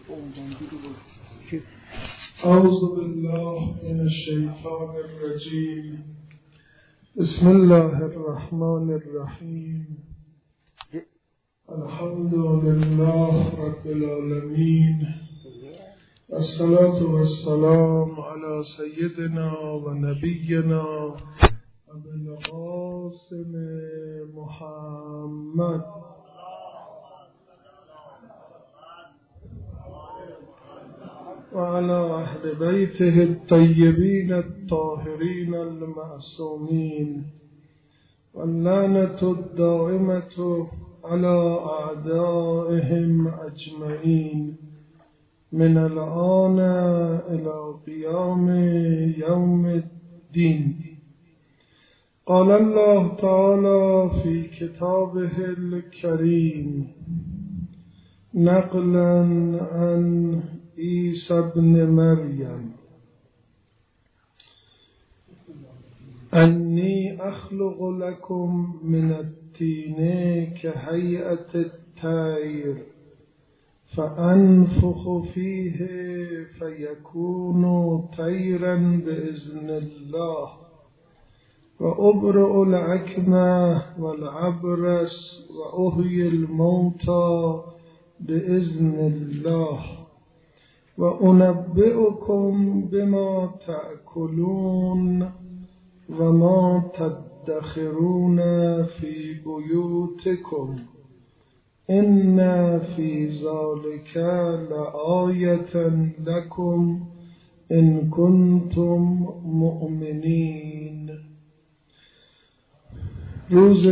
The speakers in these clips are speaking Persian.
أعوذ بالله من الشيطان الرجيم. بسم الله الرحمن الرحيم. الحمد لله رب العالمين، والصلاة والسلام على سيدنا ونبينا أبي القاسم محمد وعلى أهل بيته الطيبين الطاهرين المعصومين، واللعنة الدائمة على أعدائهم أجمعين من الآن إلى قيام يوم الدين. قال الله تعالى في كتابه الكريم نقلا عن عيسى ابن مريم: أني أخلق لكم من الطين كهيئة الطير فأنفخ فيه فيكون طيرا بإذن الله، وأبرئ الأكمه والأبرص وأحيي الموتى بإذن الله، وأنبئكم بما تأكلون وما تدخرون في بيوتكم، إن في ذلك لآية لكم إن كنتم مؤمنين. روز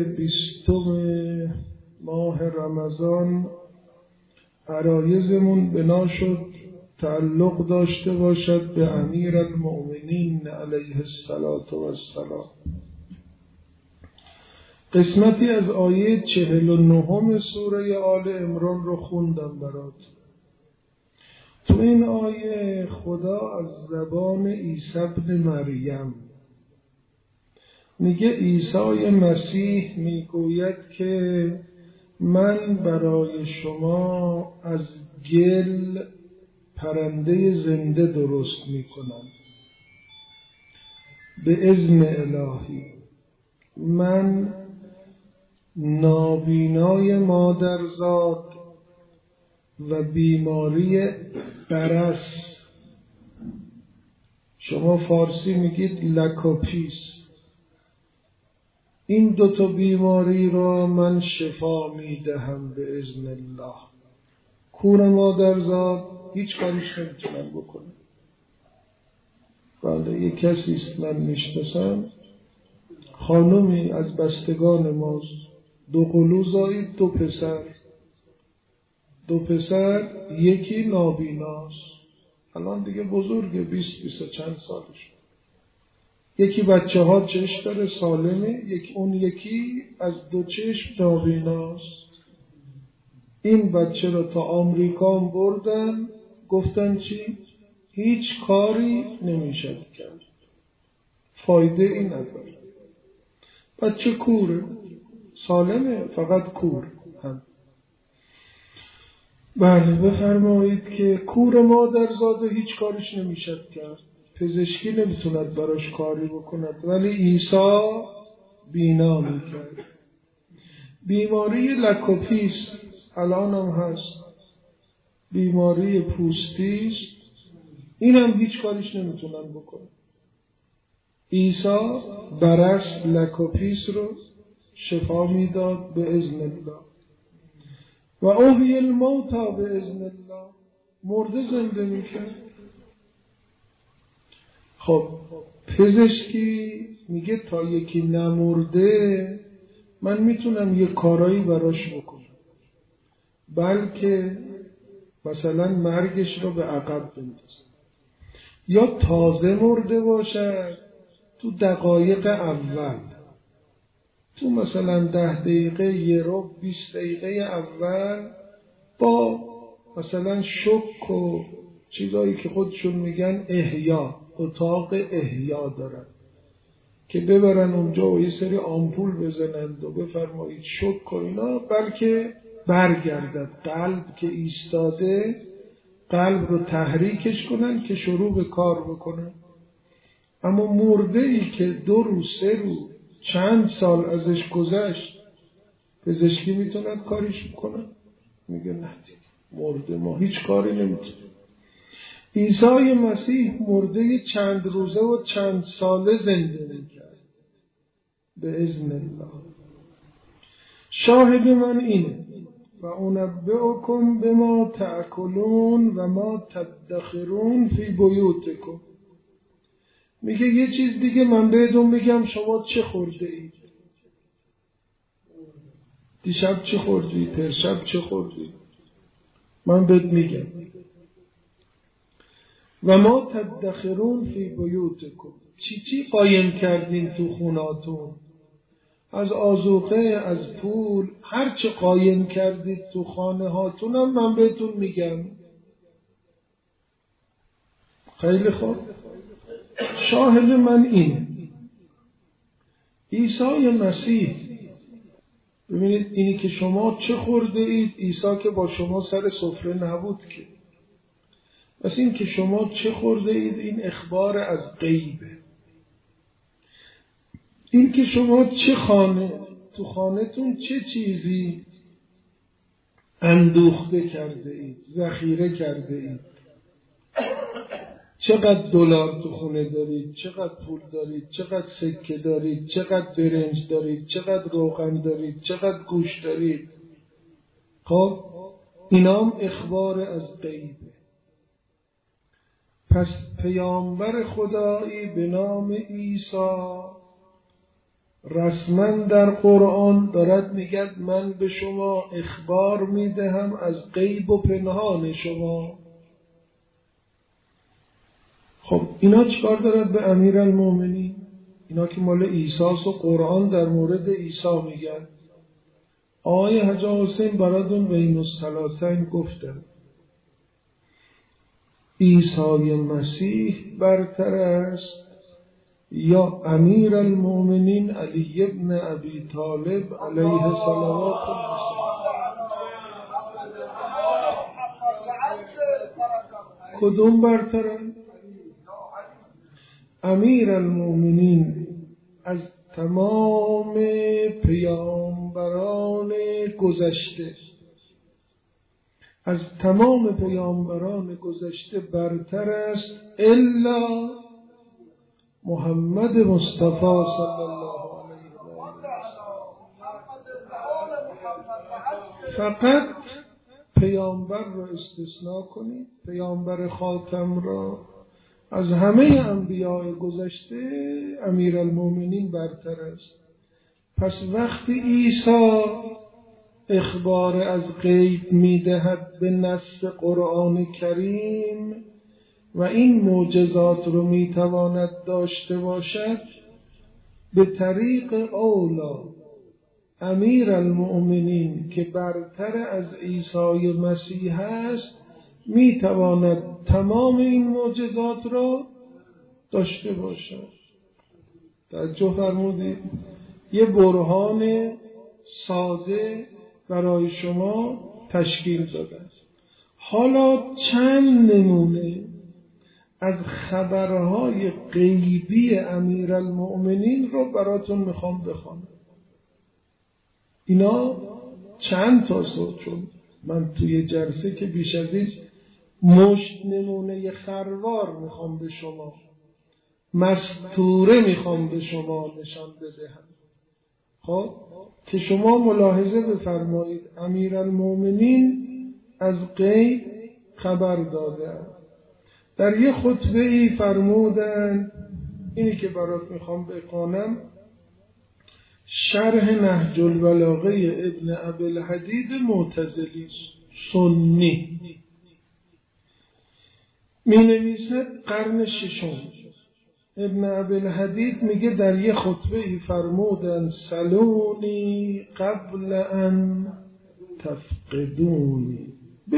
20 ماه رمضان عرایزمون بنا شد تعلق داشته باشد به امیر المؤمنین علیه السلام. قسمتی از آیه 49 سوره آل عمران رو خوندم برات. تو این آیه خدا از زبان عیسی ابن مریم میگه عیسی مسیح میگوید که من برای شما از گل پرنده زنده درست میکنم به اذن الهی. من نابینای مادرزاد و بیماری برص، شما فارسی میگید لکوپیس، این دوتا بیماری را من شفا میدهم به اذن الله. کور مادرزاد هیچ کاریش نمیتونم بکنم. بله، یک کسی است من میشناسم، خانومی از بستگان ماست، 2 قلو زایید، 2 پسر، یکی نابیناست، الان دیگه بزرگه، 20 چند سالش. یکی بچه ها چشم داره سالمه، اون یکی از 2 چشم نابیناست. این بچه رو تا آمریکا بردن، گفتن چی؟ هیچ کاری نمیشه کرد، فایده ای نداره. بچه کوره، سالمه، فقط کور هم. بله، بفرمایید که کور مادرزاده هیچ کارش نمیشه کرد، پزشکی نمیتوند براش کاری بکند، ولی عیسی بینا میکرد. بیماری لکوپیس الان هم هست، بیماری پوستیست، این هم هیچ کاریش نمیتونن بکنن. عیسی برص لکوپیس رو شفا میداد به اذن الله. و احیی الموتى به اذن الله، مرده زنده میکرد. خب پزشکی میگه تا یکی نمرده من میتونم یه کارایی براش بکنم، بلکه مثلا مرگش رو به عقب بندازم، یا تازه مرده باشد تو دقایق اول، تو مثلا 10 دقیقه 20 دقیقه اول با مثلا شک و چیزایی که خودشون میگن احیا، اتاق احیا دارن که ببرن اونجا و یه سری آمپول بزنند و بفرمایید شک و اینا، بلکه برگردد قلب که ایستاده قلب رو تحریکش کنن که شروع به کار بکنن. اما مرده ای که 2 روز 3 روز چند سال ازش گذشت پزشکی میتونن کاریش بکنن؟ میگه نه دیگه، مرده ما هیچ کاری نمیتونیم. عیسی مسیح مرده چند روزه و چند ساله زنده میکرد به اذن الله. شاهد من اینه و انبئکم بما تأکلون و ما تدخرون فی بیوتکم. میگه یه چیز دیگه من بهتون میگم، شما چه خورده اید؟ دیشب چه خوردی؟ پرشب چه خوردی؟ من بهت میگم. و ما تدخرون فی بیوتکم، چی قایم کردین تو خوناتون؟ از آذوقه، از پول، هر چه قایم کردید تو خانه هاتونم من بهتون میگم. خیلی خوب، شاهد من این عیسی مسیح. ببینید اینی که شما چه خورده اید، عیسی که با شما سر سفره نبود که. پس این که شما چه خورده اید این اخبار از غیبه. این که شما چه تو خانه‌تون چه چیزی اندوخته کرده اید، ذخیره کرده اید، چقدر دلار تو خونه دارید، چقدر پول دارید، چقدر سکه دارید، چقدر برنج دارید، چقدر روغن دارید، چقدر گوشت دارید. خب اینام اخبار از غیبه. پس پیامبر خدایی به نام عیسی رسما در قرآن دارد میگه من به شما اخبار میدهم از غیب و پنهان شما. خب اینا چیکار دارد به امیرالمومنین؟ اینا که مال عیسی و قرآن در مورد عیسی میگن. آقای حاج حسین برادون بین الصلاتین گفتن عیسی مسیح برتر است یا امیرالمومنین علی ابن ابی طالب علیه صلوات الله؟ کدوم برتره؟ امیرالمومنین از تمام پیامبران گذشته، از تمام پیامبران گذشته برتر است الا محمد مصطفی صلی الله علیه و آله. فقط پیامبر را استثناء کنید، پیامبر خاتم را. از همه انبیاء گذشته امیرالمومنین برتر است. پس وقتی عیسی اخبار از غیب میدهد به نص قرآن کریم و این معجزات رو میتواند داشته باشد، به طریق اولا امیرالمؤمنین که برتر از عیسی مسیح است میتواند تمام این معجزات را داشته باشد. توجه فرمودید؟ یه برهان ساده برای شما تشکیل داده. حالا چند نمونه از خبرهای غیبی امیرالمؤمنین رو براتون میخوام بخونم. اینا چند تا چون من توی جلسه که بیش از این مشت نمونه خروار میخوام به شما، مستوره میخوام به شما نشان بدهم. خب که شما ملاحظه بفرمایید امیرالمؤمنین از غیب خبر دادند. در یه خطبه ای فرمودند، اینی که برات میخوام بخونم شرح نهج البلاغه ابن ابی‌الحدید معتزلی سنی می نویسد قرن ششم. ابن ابی‌الحدید میگه در یه خطبه ای فرمودن سلونی قبل ان تفقدونی،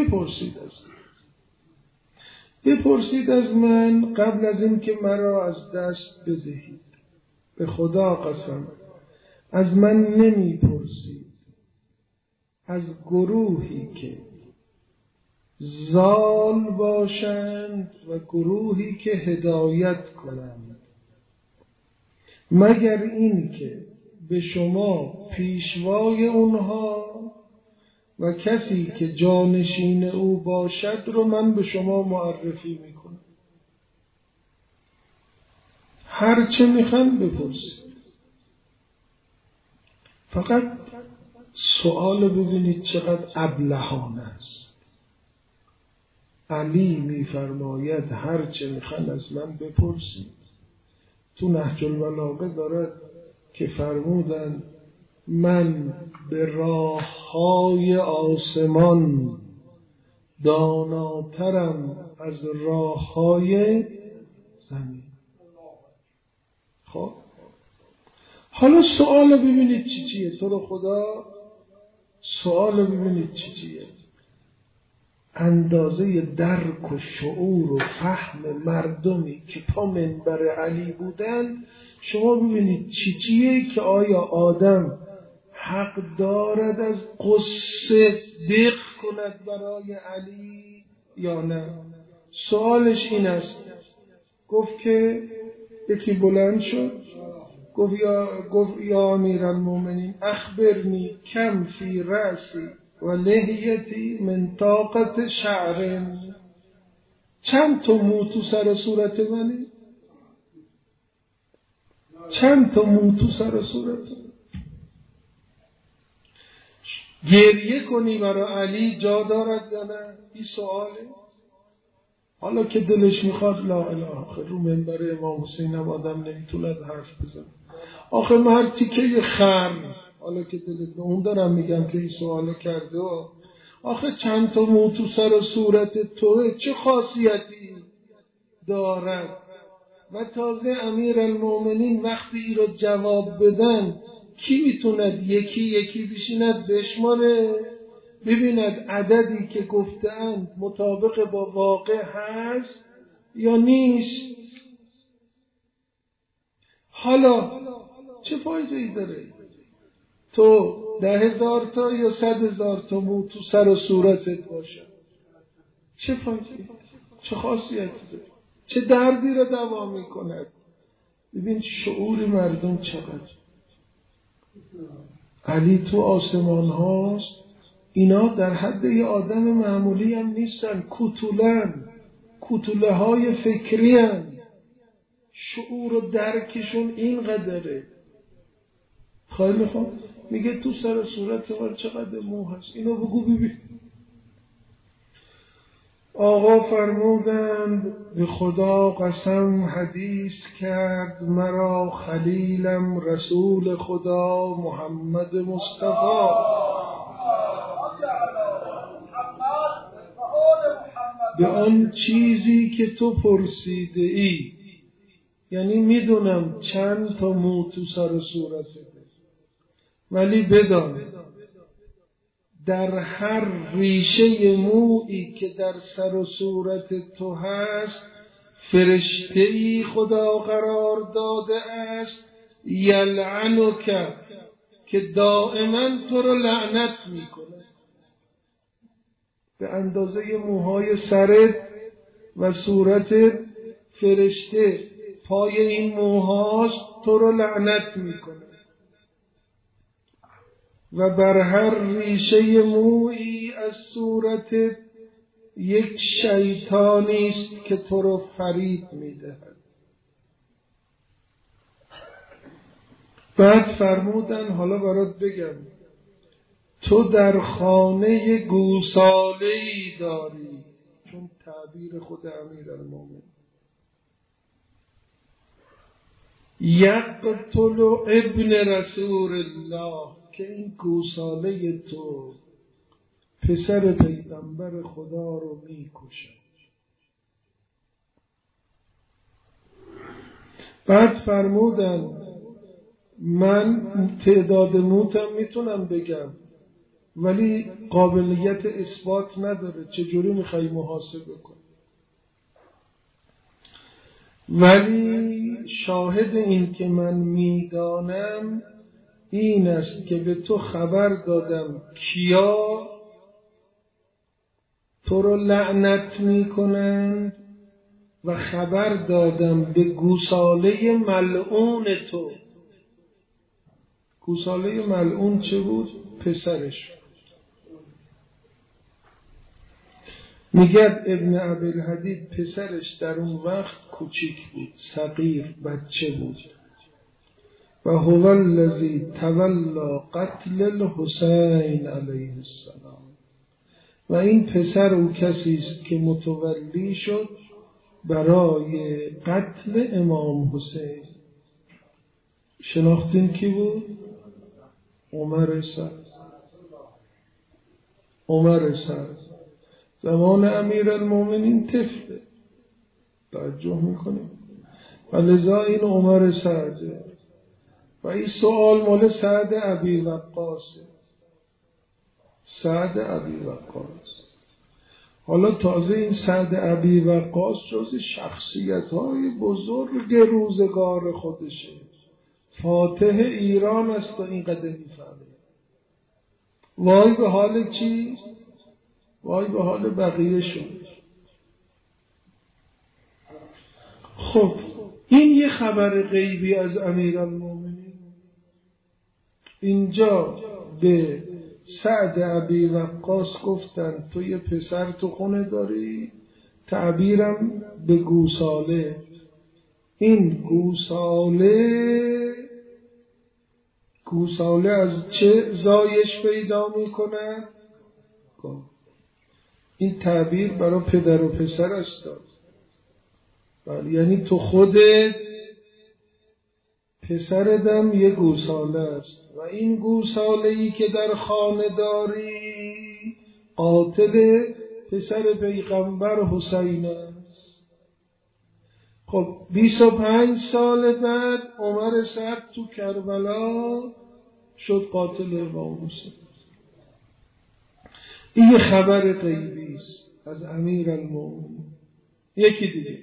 بپرسید از من قبل از این که مرا از دست بدهید. به خدا قسم از من نمی پرسید، از گروهی که ضال باشند و گروهی که هدایت کنند، مگر این که به شما پیشوای اونها و کسی که جانشین او باشد رو من به شما معرفی میکنم. هر چه میخوان بپرسید، فقط سوال ببینید چقدر ابلهانه است. علی میفرماید هر چه میخوان از من بپرسید. تو نهج البلاغه دارد که فرمودند من به راههای آسمان داناترم از راههای زمین. خب حالا سوال ببینید چیه؟ تو رو خدا سوال ببینید چیه؟ اندازه درک و شعور و فهم مردمی که پا منبر علی بودن، شما ببینید چیه که آیا آدم حق دارد از قصه دق کند برای علی یا نه؟ سوالش این است. گفت که یکی بلند شد گفت یا امیرالمومنین اخبرنی کم فی رأسی و لحیتی من طاقت شعر. چند تا مو تو سر صورت منی؟ چند تا مو تو سر صورت؟ گریه کنی برای علی جا دارد یا نه؟ این سواله. حالا که دلش میخواد لا اله، آخه رو منبر امام حسین هم آدم نمیتوند حرف بزن. آخه من تیکه خر، حالا که دلت اون دارم میگم که این سوال کرده، آخه چند تا مو تو سر صورت توه چه خاصیتی دارد؟ و تازه امیرالمومنین وقتی ای رو جواب بدن کی میتوند یکی بشیند بشماره ببیند عددی که گفتند مطابق با واقع هست یا نیست؟ حالا چه فایده ای داره تو 10,000 تا یا 100,000 تا مو تو سر و صورتت باشه؟ چه فایده ای؟ چه خاصیتی داره؟ چه دردی رو دوا میکند؟ ببین شعور مردم چقدر. علی تو آسمان هاست، اینا در حد یه آدم معمولی هم نیستن، کوتوله های فکری هن. شعور و درکشون این قدره. خیلی خوب، میگه تو سر صورت من چقدر مو هست، اینو بگو ببین. آقا فرمودند به خدا قسم حدیث کرد مرا خلیلم رسول خدا محمد مصطفی. به آن چیزی که تو پرسیده ای، یعنی میدونم چند تا مو تو سر صورته، ولی بدان در هر ریشه مویی که در سر و صورت تو هست فرشته‌ای خدا قرار داده است یلعنک که دائما تو رو لعنت میکنه. به اندازه موهای سرت و صورتت فرشته پای این موهاست تو رو لعنت میکنه و بر هر ریشه مویی از صورتت یک شیطانی است که تو رو فریب میدهد. بعد فرمودن حالا برات بگم تو در خانه گوساله‌ای داری، چون تعبیر خود امیرالمومنین، یقتل ابن رسول الله، که این گوساله تو پسر پیغمبر خدا رو میکشه. بعد فرمودن من تعداد موتم میتونم بگم ولی قابلیت اثبات نداره، چجوری میخوای محاسبه کنی؟ ولی شاهد این که من میدانم این است که به تو خبر دادم کیا تو رو لعنت میکنند و خبر دادم به گوساله ملعون تو. گوساله ملعون چه بود؟ پسرش. میگه ابن ابی‌الحدید پسرش در اون وقت کوچیک بود، صغیر، بچه بود. و هو الذی تولی قتل الحسین علیه السلام. و این پسر او کسی است که متولی شد برای قتل امام حسین. شناختین کی بود؟ عمر سعد. عمر سعد زمان امیرالمومنین طفله، توجه میکنیم، و لذا این عمر سعده. و این سوال مال سعد ابی وقاص. سعد ابی وقاص. حالا تازه این سعد ابی وقاص جز شخصیت‌های بزرگ روزگار خودشه، فاتح ایران است و این قدر میفهمه. وای به حال چی؟ وای به حال بقیه شد. خب این یه خبر غیبی از امیرالمومنین. اینجا به سعد ابی وقاص گفتن تو یه پسر تو خونه داری، تعبیرم به گوساله. این گوساله از چه زایش پیدا میکنه؟ این تعبیر برای پدر و پسر است. یعنی تو خودت پسردم یه گوساله است و این گوساله‌ای که در خانه داری قاتل پسر پیغمبر حسین است. خب 25 سال بعد عمر سعد تو کربلا شد قاتل امام حسین. این خبر غیبی است از امیرالمومنین. یکی دیگه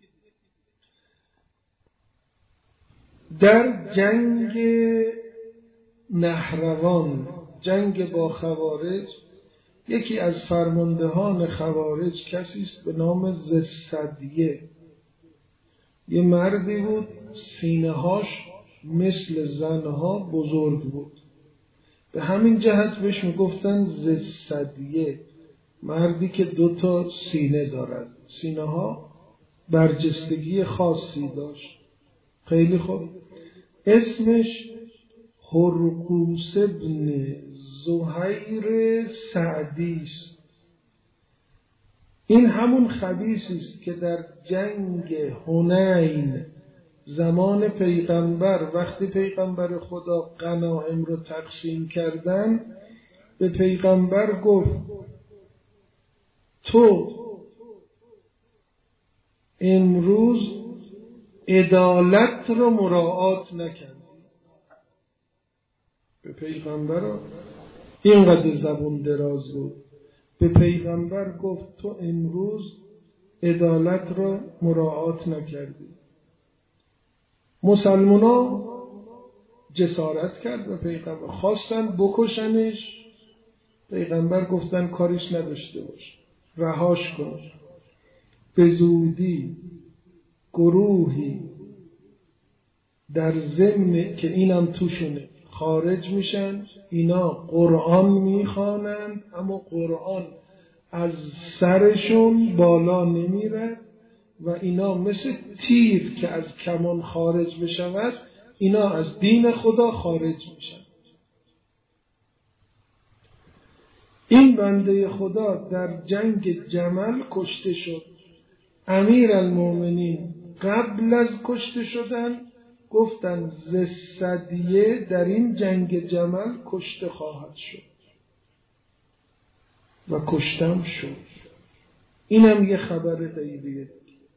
در جنگ نهروان، جنگ با خوارج، یکی از فرماندهان خوارج کسی است به نام زسدیه. یه مردی بود سینه‌هاش مثل زنها بزرگ بود، به همین جهت بهش میگفتن زسدیه، مردی که 2 سینه دارد. سینه ها برجستگی خاصی داشت. خیلی خوب. اسمش هرقوس ابن زهیر سعدی است. این همون خبیثی است که در جنگ حنین زمان پیغمبر، وقتی پیغمبر خدا غنایم رو تقسیم کردن، به پیغمبر گفت تو امروز عدالت رو مراعات نکردی. به پیغمبر اینقدر زبون دراز بود. به پیغمبر گفت تو امروز عدالت رو مراعات نکردی. مسلمونا جسارت کرد و پیغمبر خواستن بکشنش. پیغمبر گفتن کارش نداشته باش، رهاش کن. به زودی گروهی در ضمن که اینم توشونه خارج میشن. اینا قرآن میخوانند اما قرآن از سرشون بالا نمیره و اینا مثل تیر که از کمان خارج بشود، اینا از دین خدا خارج میشن. این بنده خدا در جنگ جمل کشته شد. امیرالمومنین قبل از کشته شدن گفتن زسدیه در این جنگ جمل کشته خواهد شد و کشتم شد. اینم یه خبر غیبیه.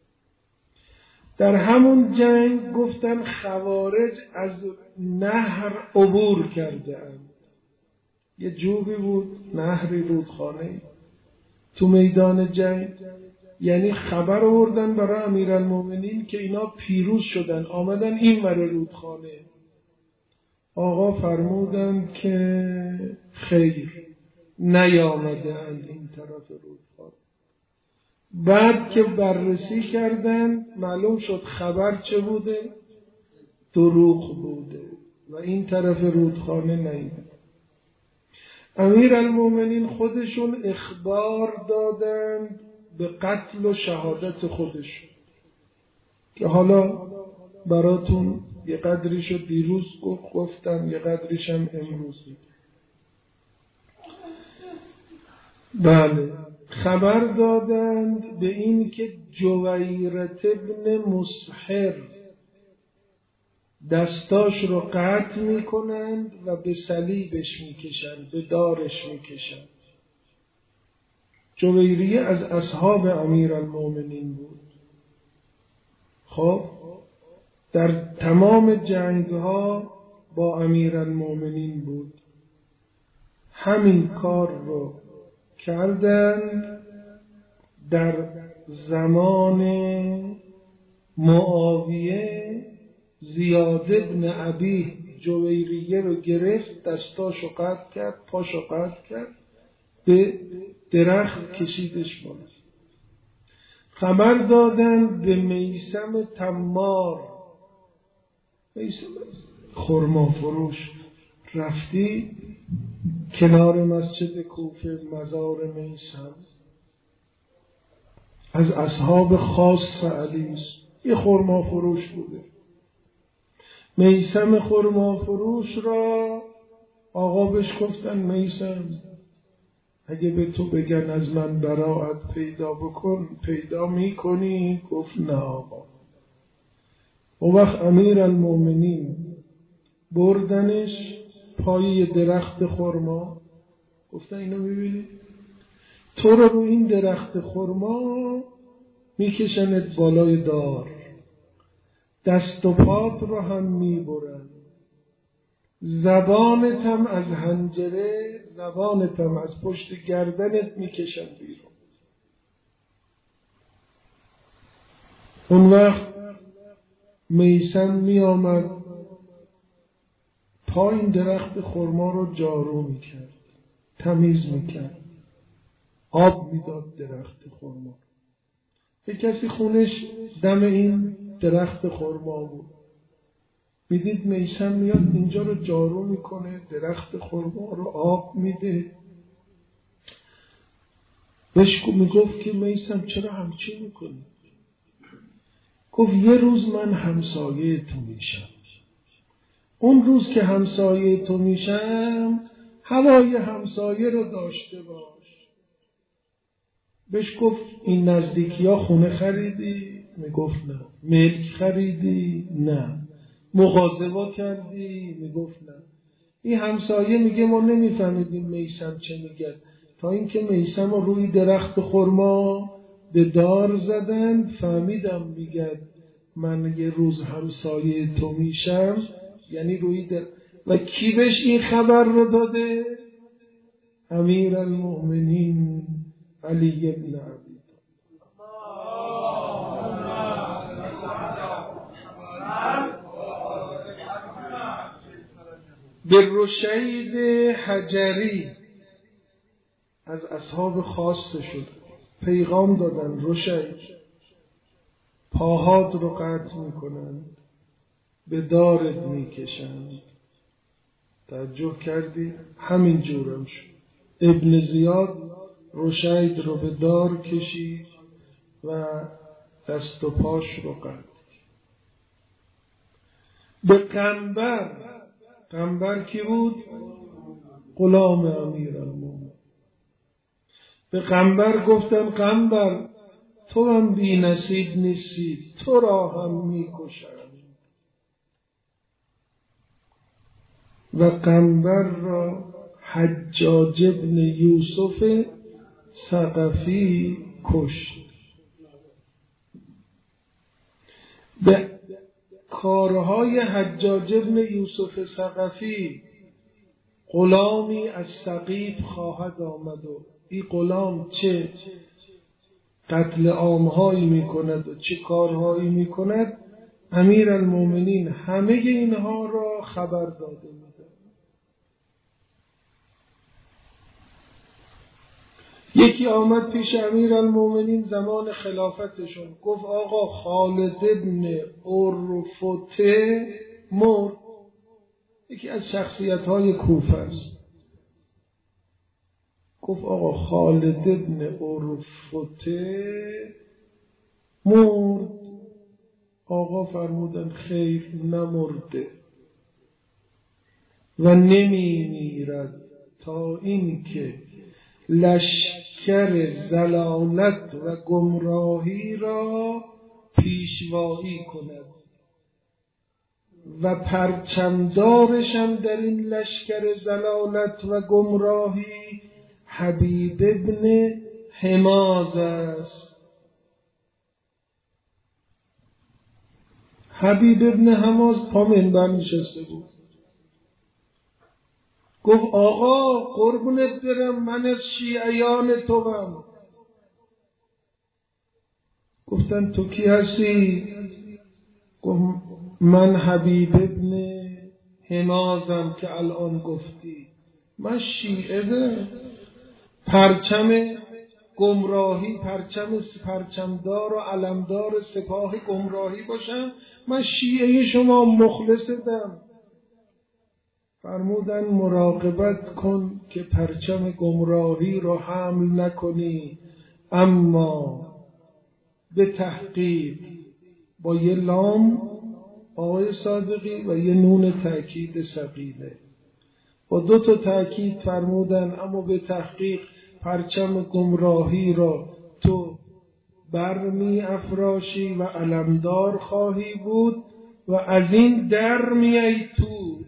در همون جنگ گفتن خوارج از نهر عبور کرده اند. یه جوبی بود، نهری، رودخانه تو میدان جنگ. یعنی خبر آوردن برای امیرالمومنین که اینا پیروز شدن، آمدن این ور رودخانه. آقا فرمودن که خیر، نیامده اند این طرف رودخانه. بعد که بررسی کردن معلوم شد خبر چه بوده؟ دروغ بوده و این طرف رودخانه نیده. امیرالمومنین خودشون اخبار دادند به قتل و شهادت خودشون که حالا براتون یه قدریشو دیروز گفتم، یه قدریشم امروز. بله، خبر دادند به این که جویرت ابن مسحر دستاش رو قطع میکنند و به صلیبش میکشند، به دارش میکشند. جویریه از اصحاب امیرالمومنین بود. خب در تمام جنگها با امیرالمومنین بود. همین کار رو کردند در زمان معاویه. زیاد ابن ابی جویریه رو گرفت، دستاشو قطع کرد، پاشو قطع کرد، به درخت کشیدش بالا. خبر دادن به میثم تمار، میثم خرما فروش، رفتی کنار مسجد کوفه مزار میثم، از اصحاب خاص علی، یه خرما فروش بوده. میثم خرما فروش را آقا بهش گفتن میثم اگه به تو بگن از من براءت پیدا بکن پیدا میکنی؟ گفت نه آقا. اون وقت امیرالمومنین بردنش پای درخت خرما، گفتن اینو میبینی؟ تو رو این درخت خرما میکشند بالای دار، دست و پات رو هم میبرن، زبانت هم از حنجره، زبانت هم از پشت گردنت میکشن بیرون. اون وقت میثم میآمد پایین درخت خرما رو جارو میکرد، تمیز میکرد، آب میداد درخت خرما. یک کسی خونش دم این درخت خرما بود، میدید میثم میاد اینجا رو جارو میکنه، درخت خرما رو آب میده. بهش میگفت که میثم چرا همچین میکنی؟ گفت یه روز من همسایه تو میشم، اون روز که همسایه تو میشم هوای همسایه رو داشته باش. بهش گفت این نزدیکی ها خونه خریدی؟ میگفت نه. ملک خریدی؟ نه. مغازبه کردی؟ میگفت نه. این همسایه میگه ما نمیفهمیدیم میثم چه میگه، تا اینکه میثم رو روی درخت خرما به دار زدن فهمیدم میگه من یه روز همسایه تو میشم، یعنی روی و کی بهش این خبر رو داده؟ امیرالمومنین علی ابن ابی. به رشید حجری از اصحاب خاص شد پیغام دادن، رشید پاهات رو قطع میکنند، به دارت میکشند. توجه کردی؟ همین جورم شد. ابن زیاد رشید رو به دار کشید و دست و پاش رو قطع. به قنبر کی بود؟ غلام امیرالمومنین. به قنبر گفتن قنبر تو هم بی نصیب نیستی، تو را هم میکشند. و قنبر را حجاج ابن یوسف ثقفی کشت. به کارهای حجاج ابن یوسف ثقفی غلامی از ثقیف خواهد آمد و این غلام چه قتل عامهایی میکند و چه کارهایی میکند، امیرالمومنین همه اینها را خبر داده میده. یکی آمد پیش امیرالمومنین زمان خلافتشون، گفت آقا خالد ابن عرفته مرد. یکی از شخصیت‌های کوفه است. گفت آقا خالد ابن عرفته مرد. آقا فرمودن خیر، نمرده و نمی میرد تا این که لشکر ضلالت و گمراهی را پیشوایی کند و پرچمدارشم در این لشکر ضلالت و گمراهی حبیب ابن حماز است. حبیب ابن حماز پا منبر نشسته بود. گفت آقا قربونت برم، من از شیعیان توام. گفتن تو کی هستی؟ گفت من حبیب ابن حمازم که الان گفتی. من شیعه، پرچم گمراهی، پرچمدار و علمدار سپاه گمراهی باشم، من شیعه شما مخلصتم. فرمودن مراقبت کن که پرچم گمراهی رو حمل نکنی، اما به تحقیق با یه لام آقای صادقی و یه نون تأکید ثقیله، با 2 تا تأکید فرمودن اما به تحقیق پرچم گمراهی را تو برمی افراشی و علمدار خواهی بود و از این در میای تو،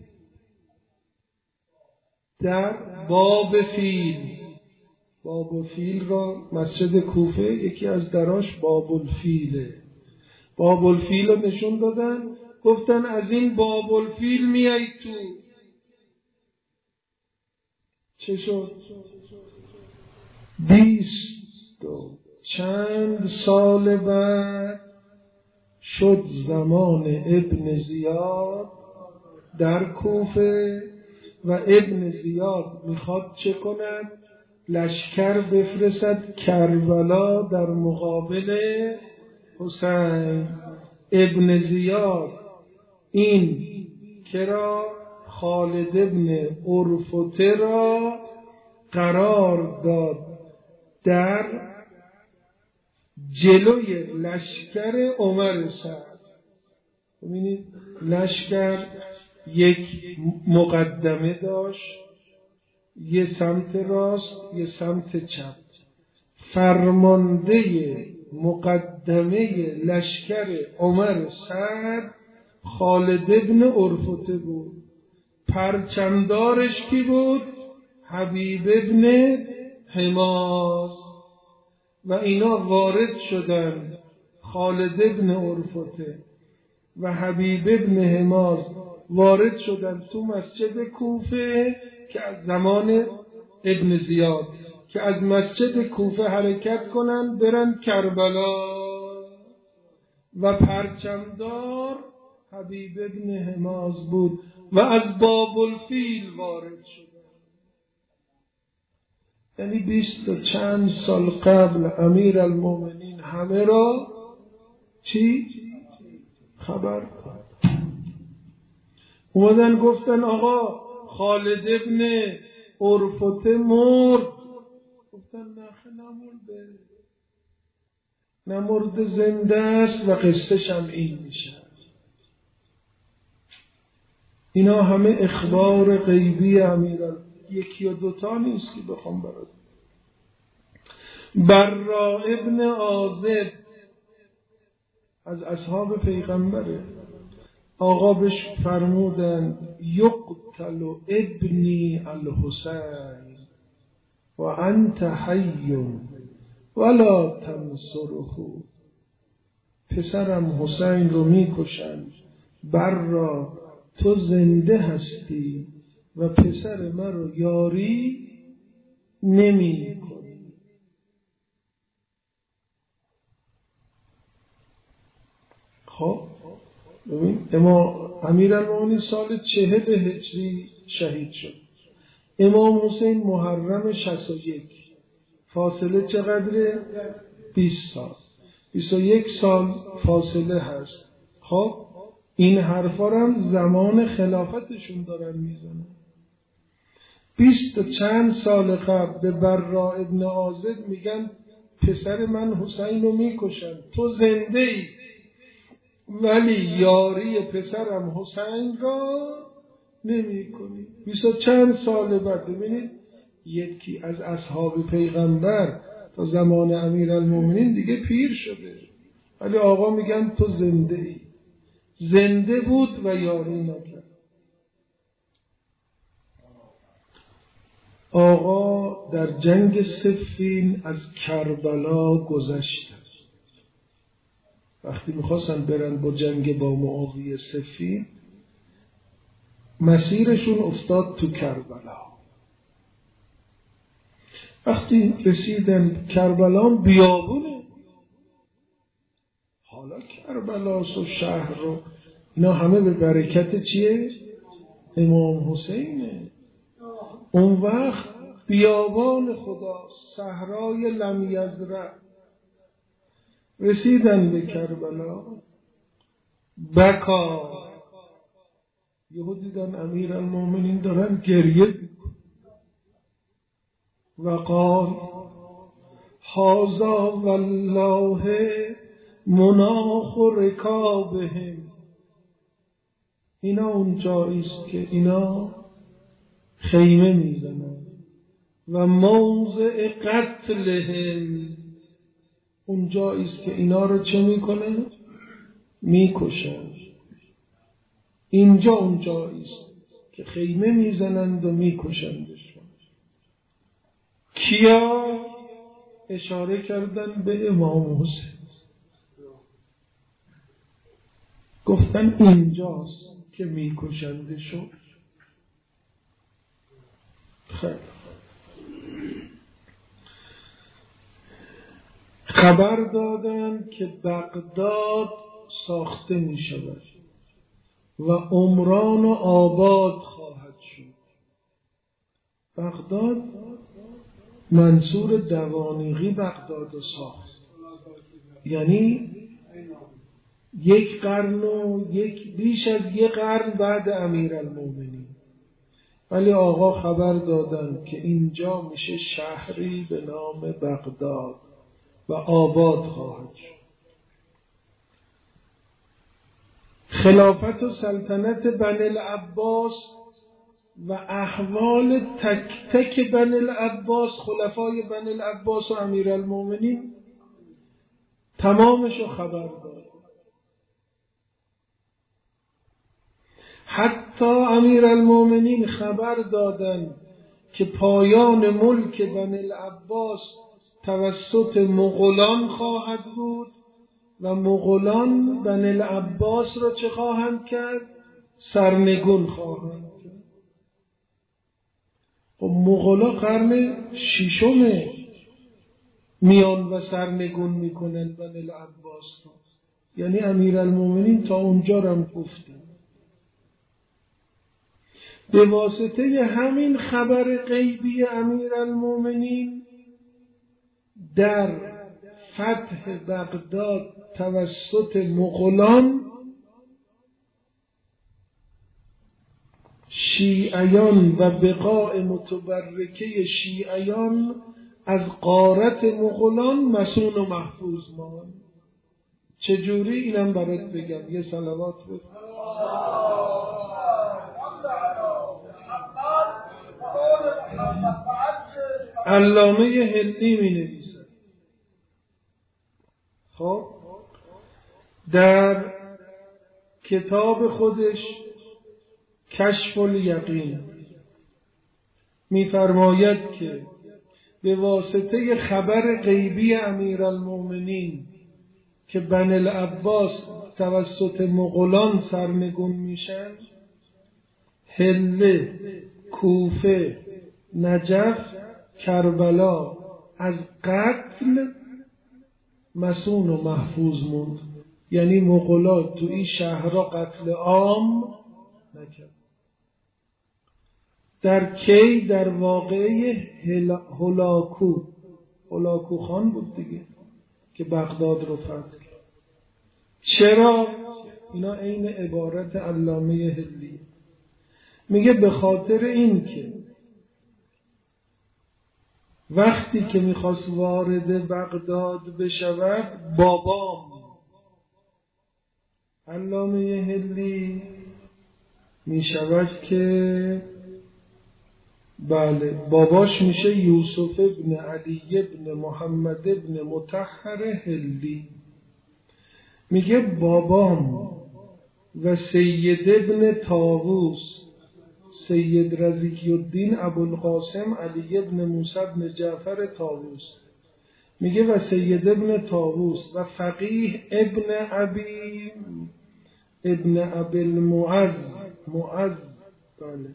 در باب فیل. باب فیل را مسجد کوفه یکی از دراش باب الفیله. باب الفیل رو نشون دادن، گفتن از این باب الفیل میای تو. چه شد؟ 20 و چند سال بعد شد زمان ابن زیاد در کوفه و ابن زیاد میخواد چه کند؟ لشکر بفرستد کربلا در مقابل حسین. ابن زیاد این کرا خالد ابن عرفته را قرار داد در جلوی لشکر عمر سعد. ببینید لشکر یک مقدمه داشت، یه سمت راست یه سمت چپ. فرمانده مقدمه لشکر عمر سعد خالد ابن عرفته بود. پرچمدارش کی بود؟ حبیب ابن حماز. و اینا وارد شدن، خالد ابن عرفته و حبیب ابن حماز وارد شدن تو مسجد کوفه که از زمان ابن زیاد، که از مسجد کوفه حرکت کنن برن کربلا و پرچمدار حبیب ابن حماز بود و از باب الفیل وارد شدن. یعنی 20 و چند سال قبل امیرالمومنین همه را چی؟ خبر داد. اومدن گفتن آقا خالد ابن عرفته مرد. گفتن نمرده زنده است و قصه‌ش هم این میشه. اینا همه اخبار غیبی امیرالمومنین، یکی و 2 تا نیست که بخوام برات. برا ابن عازب از اصحاب پیغمبره، آقا بهش فرمودن یقتل ابنی الحسین و انت حی ولا تنصره. پسرم حسین رو میکشن، برا تو زنده هستی و پسر من رو یاری نمی کنی. خب ببین امیرالمومنین سال 40 هجری شهید شد. امام حسین محرم 61 فاصله چقدره؟ 20 سال 21 سال فاصله هست. خب این حرفا هم زمان خلافتشون دارن میزنن. 20 و چند سال قبل به برا ابن عازب میگن پسر من حسین رو میکشن، تو زنده ای ولی یاری پسرم حسین را نمی کنی. 20 و چند سال بعد ببینید یکی از اصحاب پیغمبر تا زمان امیرالمومنین دیگه پیر شده، ولی آقا میگن تو زنده ای. زنده بود و یاری نکرد. آقا در جنگ صفین از کربلا گذشتن. وقتی میخواستن برن با جنگ با معاویه صفین، مسیرشون افتاد تو کربلا. وقتی رسیدن کربلا بیابونه، حالا کربلاس و شهر رو اینا همه به برکت چیه؟ امام حسینه. اون وقت بیابان خدا، صحرای لم یزرع. رسیدن به کربلا، بکا یهو دیدن امیرالمومنین دارن گریه و قال هذا والله مناخ رکابهم. اینا اون جاییست که اینا خیمه میزنن و موضع قتلهم، اون جاییست که اینا رو چه میکنن؟ میکشن. اینجا اون جاییست که خیمه میزنند و میکشندشون. کیا؟ اشاره کردن به امام حسین، گفتن اینجاست که میکشندشون. خیلی خبر دادن که بغداد ساخته می شود و عمران و آباد خواهد شد. بغداد منصور دوانیقی بغداد ساخت، یعنی یک قرن و بیش از یک قرن بعد امیرالمومنین. ولی آقا خبر دادن که اینجا میشه شهری به نام بغداد و آباد خواهد شد. خلافت و سلطنت بنی العباس و احوال تک تک بنی العباس، خلفای بنی العباس و امیرالمومنین تمامشو خبر داد. حتی امیرالمومنین خبر دادن که پایان ملک بنی العباس توسط مغولان خواهد بود و مغولان بنی العباس را چه خواهند کرد؟ سرنگون خواهند کرد. و مغولا قرن ششم میان و سرنگون میکنن بنی العباس را. یعنی امیرالمومنین تا اونجا را هم گفتن. به واسطه همین خبر غیبی امیرالمومنین در فتح بغداد توسط مغولان، شیعیان و بقاع متبرکه شیعیان از غارت مغولان مسون و محفوظ ماند. چجوری؟ اینم برات بگم. یه صلوات بزن. علامه هندی می نویسد. خب در کتاب خودش کشف الیقین می فرماید که به واسطه خبر غیبی امیرالمومنین که بنی العباس توسط مغولان سرنگون میشن، حله، کوفه، نجف، کربلا از قتل مسون و محفوظ موند. یعنی مغولات تو این شهرها قتل عام نکرد. در کی؟ در واقعه هلاکو هولاکو خان بود دیگه که بغداد رو فتح کرد. چرا؟ اینا عین عبارت علامه هلی. میگه به خاطر این که وقتی که میخواست وارد بغداد بشود، بابام علامه هلی میشود که بله باباش میشه یوسف ابن علی ابن محمد ابن مطهر هلی. میگه بابام و سید ابن طاووس، سید رضی الدین ابوالقاسم علی ابن موسی ابن جعفر طاووس، میگه و سید ابن طاووس و فقیه ابن ابی المعز بله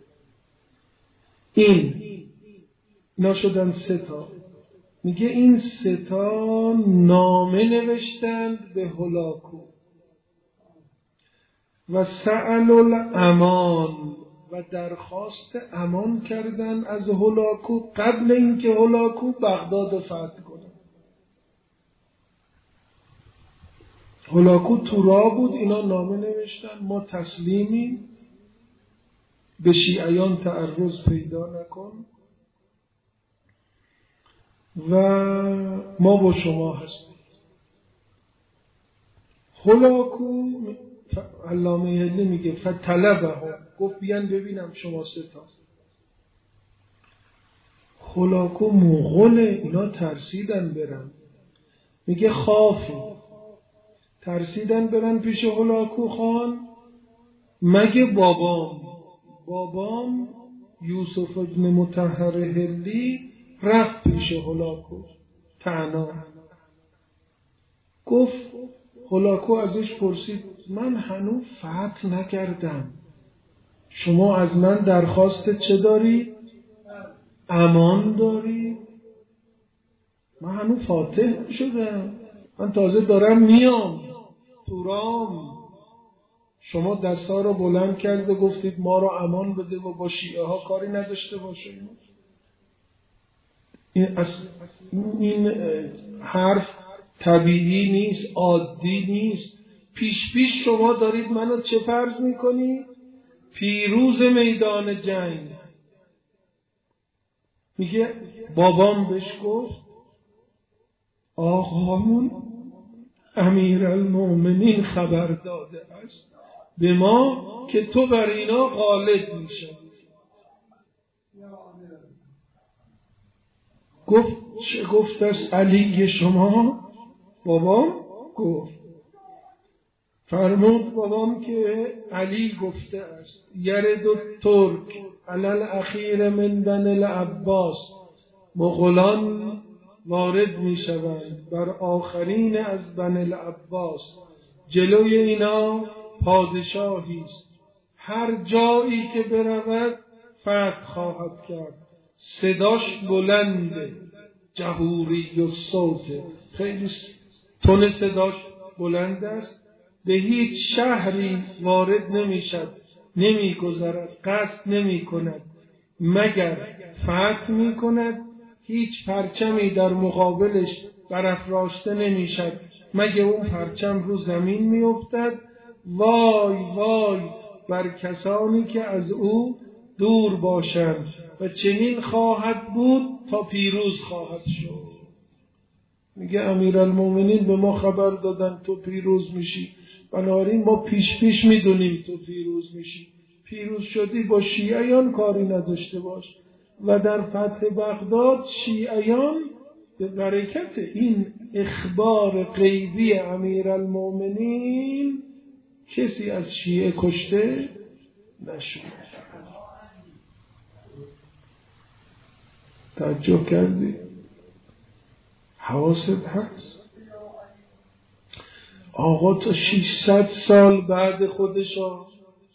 اینا شدن 3 تا. میگه این 3 تا نامه نوشتند به هولاکو و سأل الامان و درخواست امان کردن از هولاکو قبل اینکه هولاکو بغداد فتح کنه. هولاکو تو راه بود، اینا نامه نوشتن ما تسلیمی، به شیعیان تعرض پیدا نکن و ما با شما هستیم. هولاکو علامه هلی میگه فطلبه، گفت بیان ببینم شما 3 تا. هولاکو مغوله، اینا ترسیدن برن. میگه خافی، ترسیدن برن پیش هولاکو خان، مگه بابام یوسف ابن مطهر هلی رفت پیش هولاکو تنها. گفت هولاکو ازش پرسید من هنوز فتح نکردم، شما از من درخواست چه داری؟ امان داری؟ من هنوز فاتح شدم، من تازه دارم میام تو رام. شما دستا رو بلند کرده گفتید ما رو امان بده و با شیعه ها کاری نداشته باشیم. این حرف طبیعی نیست، عادی نیست. پیش شما دارید منو چه فرض میکنید؟ پیروز میدان جنگ. میگه بابام بهش گفت آقامون امیرالمومنین خبر داده است به ما که تو بر اینا غالب میشه. گفت چه گفت است علی شما؟ بابام گفت، فرمود بابام که علی گفته است یرد الترک علی الاخیر من بنی العباس، مغولان وارد می شوند بر آخرین از بنی العباس، جلوی اینا پادشاهی است، هر جایی که برود فتح خواهد کرد، صداش بلنده، جهوری و صوت، خیلی تون صداش بلند است، به هیچ شهری وارد نمیشد، نمیگذرد، قصد نمی کند مگر فتح می کند، هیچ پرچمی در مقابلش برافراشته نمیشد مگر اون پرچم رو زمین می افتد. وای وای بر کسانی که از او دور باشند و چنین خواهد بود تا پیروز خواهد شد. میگه امیرالمومنین به ما خبر دادن تو پیروز میشی، بنابراین ما پیش میدونیم تو پیروز میشی، پیروز شدی با شیعیان کاری نداشته باش. و در فتح بغداد شیعیان به برکت این اخبار غیبی امیرالمومنین کسی از شیعه کشته نشد. تعجب کردی؟ حواست هست؟ آقا تا 600 سال بعد خودشا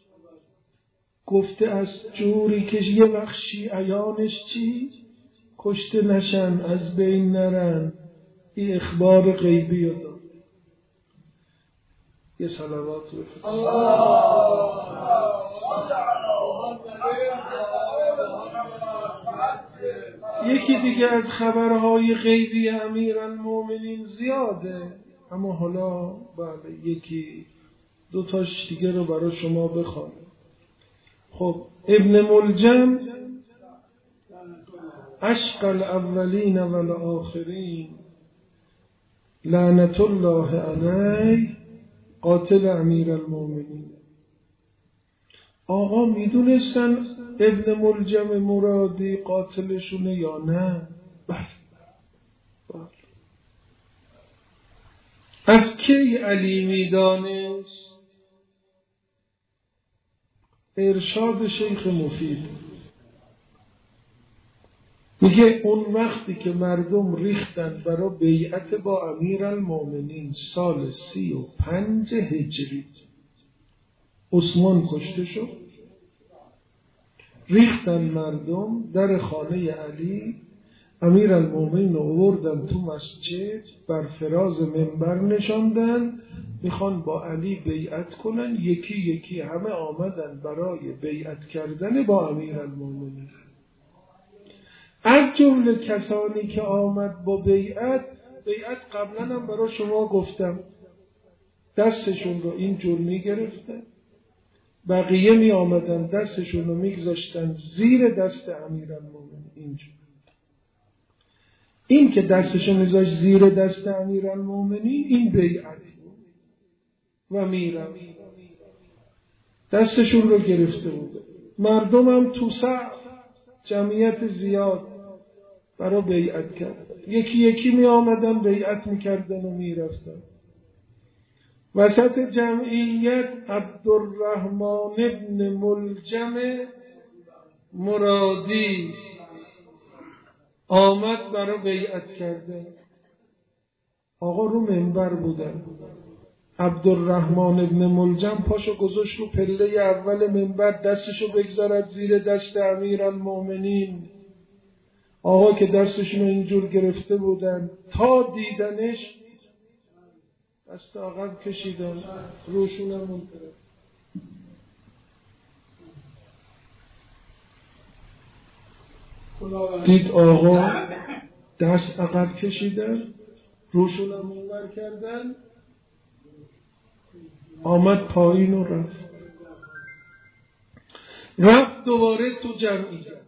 گفته از جوری که یه وقت شیعیانش چی؟ کشته نشن، از بین نرن. این اخبار غیبی رو داد. یه صلوات بفرست. الله یکی دیگه از خبرهای غیبی امیرالمومنین زیاده، اما حالا بله یکی دو تاش دیگه رو برای شما بخوانم. خب ابن ملجم اشقى الاولین والآخرین لعنت الله علیه قاتل امیرالمومنین. آقا میدونستن ابن ملجم مرادی قاتلشونه یا نه؟ بله. از کی علی میدانست؟ ارشاد شیخ مفید میگه اون وقتی که مردم ریختن برای بیعت با امیرالمومنین سال 35 هجری، عثمان کشته شد، ریختن مردم در خانه علی، امیرالمومنین رو آوردن تو مسجد، بر فراز منبر نشاندن، میخوان با علی بیعت کنن. یکی یکی همه آمدن برای بیعت کردن با امیرالمومنین. از جمله کسانی که آمد با بیعت قبلا هم برای شما گفتم، دستشون رو اینجور میگرفتن، بقیه می آمدن دستشون رو میگذاشتن زیر دست امیرالمومنین اینجور. این که دستشون میذاشت زیر دست امیرالمومنین این بیعت بود و میرم دستشون رو گرفته بود. مردم هم تو صف جمعیت زیاد برای بیعت کردن، یکی یکی می آمدن بیعت میکردن و میرفتن. وسط جمعیت عبدالرحمن ابن ملجم مرادی آمد برای بیعت کردن. آقا رو منبر بودن، عبدالرحمن ابن ملجم پاشو گذاشت رو پله اول منبر، دستشو بگذارد زیر دست امیرالمومنین. آقا که دستشون اینجور گرفته بودن تا دیدنش دست عقب کشیدن، روشونم منطرف. دید آقا دست عقب کشیدن، روشونم منور کردن، آمد پایین و رفت دوباره تو جمعیت،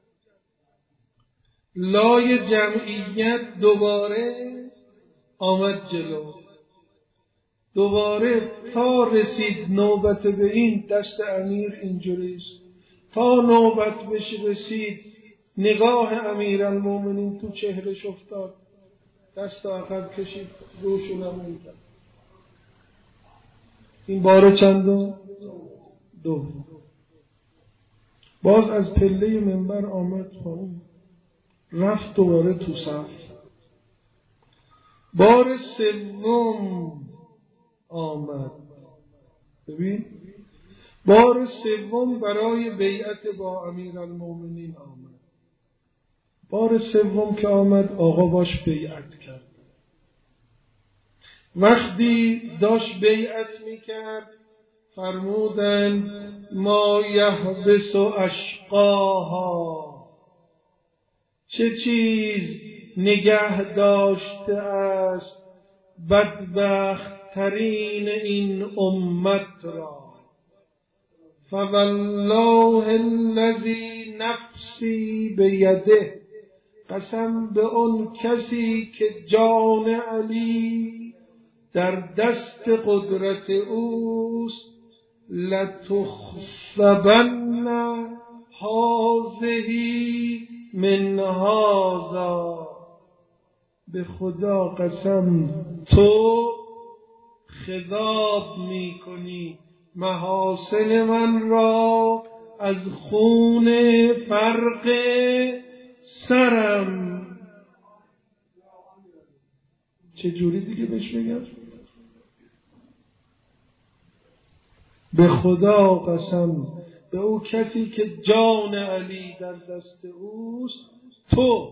لای جمعیت دوباره آمد جلو، دوباره تا رسید نوبت به این دست امیر اینجوریست، تا نوبت بهش رسید نگاه امیرالمومنین تو چهرش افتاد، دست عقب کشید، روشونم کرد. این بار چندم؟ دوم. باز از پله منبر آمد پایین، رفت دوباره تو صف. بار سوم آمد، ببین بار سوم برای بیعت با امیرالمومنین آمد. بار سوم که آمد آقا باش بیعت کرد. وقتی داشت بیعت میکرد فرمودن ما یحبس اشقاها، چه چیز نگه داشته است بدبخت ترین این امت را. فوالله الذی نفسی بیده، قسم به اون کسی که جان علی در دست قدرت اوست، لتخصبن هذه من هذا، به خدا قسم تو خضاب میکنی محاسن من را از خون فرق سرم. چه جوری دیگه بهش بگم؟ به خدا قسم به او کسی که جان علی در دست اوست، تو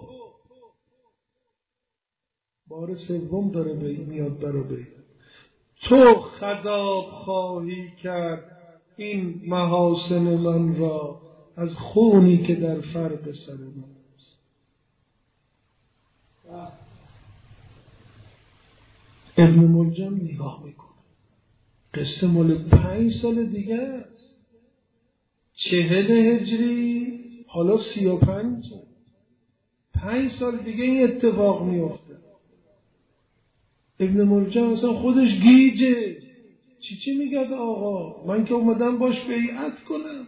بار سوم داره میاد برا بیعت، تو خضاب خواهی کرد این محاسن من را از خونی که در فرق سر من است. ابن ملجم نگاه میکنه، قصه مال 5 سال دیگه است، 40 هجری، حالا 35، 5 سال دیگه این اتفاق میفته. ابن ملجم اصلا خودش گیجه، چی میگه آقا، من که اومدم باش بیعت کنم.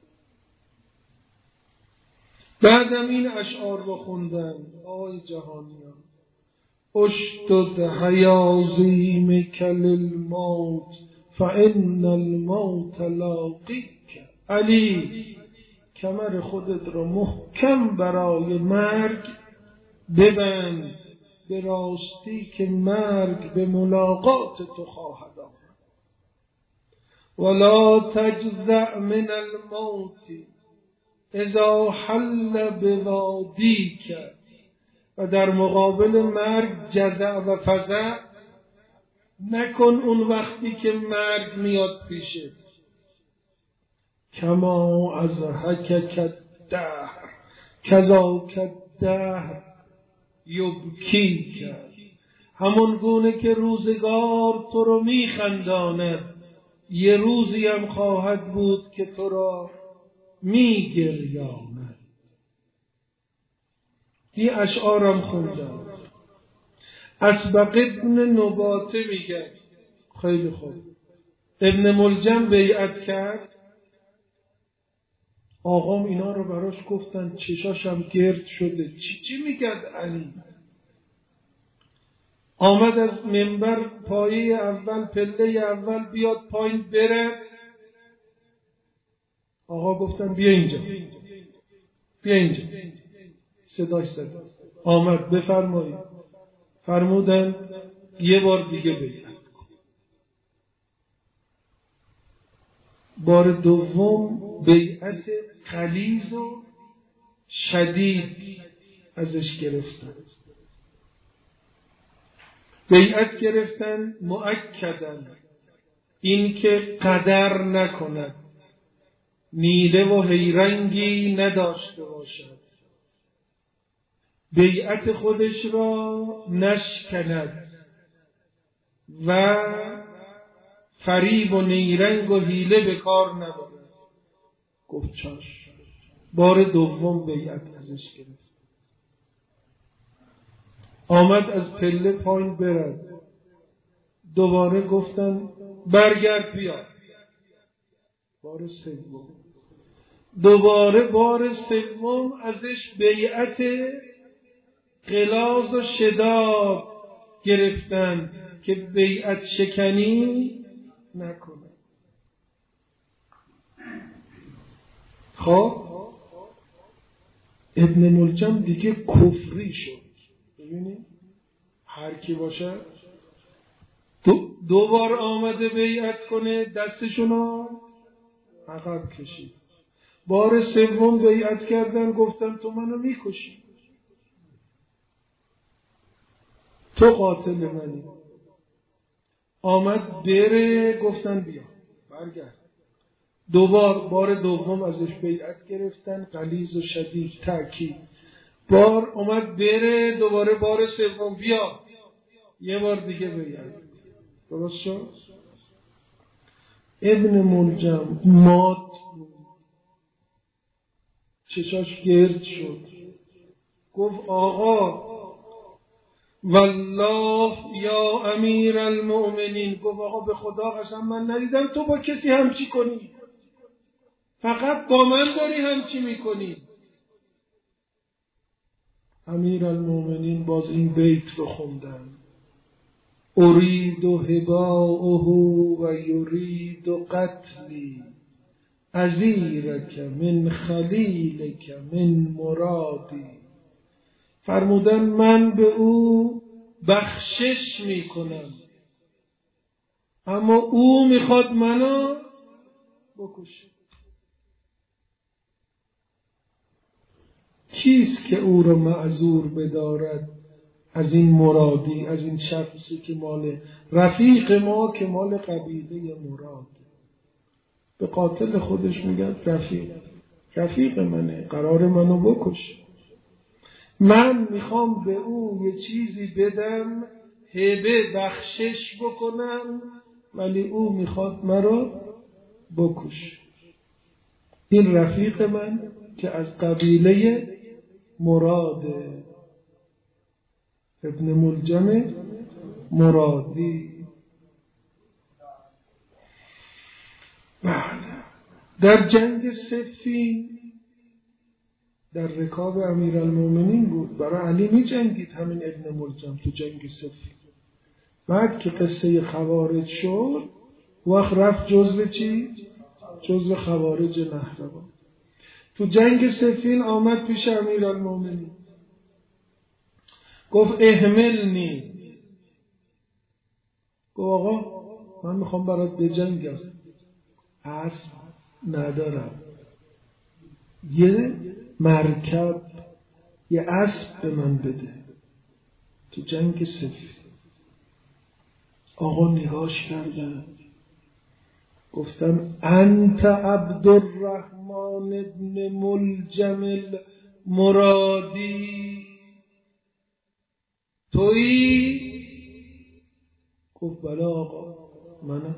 بعدم این اشعار رو خوندن: آی جهانیان، اشدد حیازیمک للموت فان الموت لاقیک. علی، کمر خودت رو محکم برای مرگ ببند، به راستی که مرگ به ملاقات تو خواهد آمد. ولا تجزع من الموت اذا حل بوادیک. و در مقابل مرگ جزع و فزع نکن اون وقتی که مرگ میاد پیشه. کما ازهکک الدهر کذاک الدهر یبکیک. همون گونه که روزگار تو رو میخنداند، یه روزی هم خواهد بود که تو را میگریاند. این اشعارم خوندم. اسبق ابن نباته میگه خیلی خوب، ابن ملجم بیعت کرد، آقام اینا رو براش گفتن، چشاشم گرد شده، چی میگد علی؟ آمد از منبر پایه اول، پله اول بیاد پایین بره، آقا گفتن بیا اینجا، بیا اینجا، صداش زد، آمد، بفرمایید. فرمودن یه بار دیگه بیعت کن. بار دوم بیعت غلیظ و شدید ازش گرفتن، بیعت گرفتن مؤکدن این که قدر نکند، نیله و هیرنگی نداشته باشد، بیعت خودش را نشکند و فریب و نیرنگ و حیله به کار نبرد. گفت چاش. بار دوم بیعت ازش گرفت، آمد از پله پایین برد، دوباره گفتن برگرد بیا. بار سوم، دوباره بار سوم ازش بیعت غلاظ و شداد گرفتن که بیعت شکنی نکنه. خب ابن ملجم دیگه کفری شد. ببینید هر کی باشه دو بار آمده بیعت کنه، دستشونو عقب کشید. بار سوم بیعت کردن، گفتن تو منو میکشی، تو قاتل منی. آمد بره، گفتن بیا برگرد. بار دوم ازش بیعت گرفتن، غلیظ و شدید تأکید. بار اومد بره، دوباره بار سوم بیا، یه بار دیگه بیعت. درست شد؟ ابن ملجم مات، چشاش گرد شد، گفت آقا والله یا امیر المؤمنین، گفت آقا به خدا قسم من ندیدم تو با کسی همچی کنی، فقط با من داری همچی میکنی. امیر المؤمنین باز این بیت رو خوندن: ارید هباؤه و یرید قتلی عزیرک من خلیلک من مرادی. فرمودن من به او بخشش میکنم، اما او میخواد منو بکشه. کیست که او رو معذور بدارد از این مرادی، از این شخصی که مال رفیق ما، که مال قبیله مراد؟ به قاتل خودش میگن رفیق منه، قرار منو بکشه. من میخوام به او یه چیزی بدم، هبه بخشش بکنم، ولی او میخواد مرا بکشه. این رفیق من که از قبیله مراده، ابن ملجم مرادی. در جنگ صفین در رکاب امیرالمومنین بود، برای علی می جنگید همین ابن ملجم تو جنگ صفین. بعد که قصه خوارج شد وقت رفت جزو چی؟ جزو خوارج نهروان. تو جنگ صفین آمد پیش امیرالمومنین گفت احملنی. گفت آقا من میخوام برات بجنگم، اسب ندارم، یه مرکب یه اسب به من بده. تو جنگ صفین آقا نگاش کردن گفتن انت عبدالرحمن ابن ملجم المرادی، تویی؟ گفت بله آقا منم.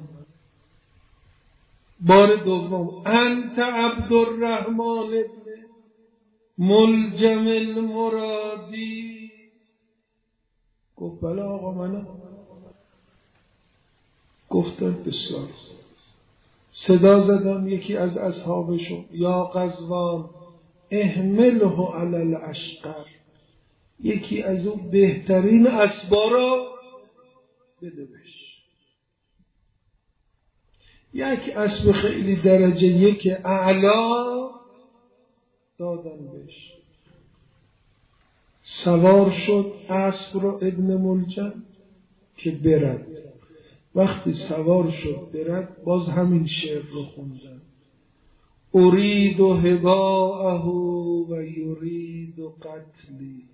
بار دوم انت عبدالرحمن ابن ملجم المرادی، گفت بله آقا منم. گفتن بسیار. صدا زدم یکی از اصحابشون یا غزوان احمله علی الاشقر، یکی از اون بهترین اسبا را بده بهش. یک اسب خیلی درجه یک اعلا دادن بهش. سوار شد اسب رو ابن ملجم که برد. وقتی سوار شد برد باز همین شعر رو خوندن ارید هباءه و یرید قتلی،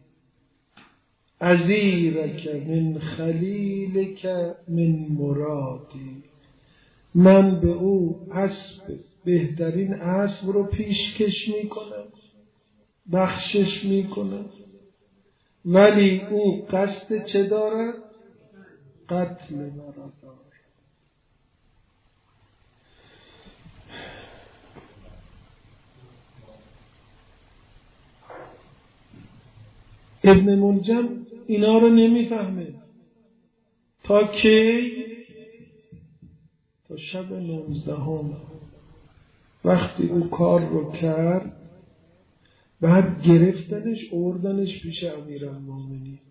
عزیرک من خلیلک من مرادی. من به او اسب بهترین اسب رو پیشکش میکنم، بخشش میکنم، ولی او قصد چه دارد؟ قتل مرا دارد. ابن ملجم اینا رو نمیفهمه تا کی؟ تا شب 19 وقتی او کار رو کرد بعد گرفتنش آوردنش پیش امیرالمومنین.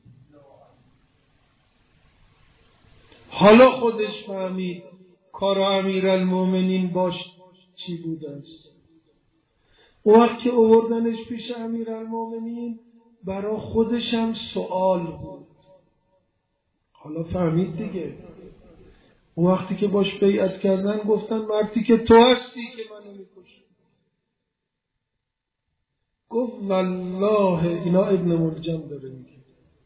حالا خودش فهمید کار امیرالمومنین باش چی بود است. او وقت که آوردنش پیش امیرالمومنین برای خودش هم سوال بود. حالا فهمید دیگه. او وقتی که باش بیعت کردن گفتن مردی که تو هستی که منو میکشی. گفت والله، اینا ابن ملجم داره میگه،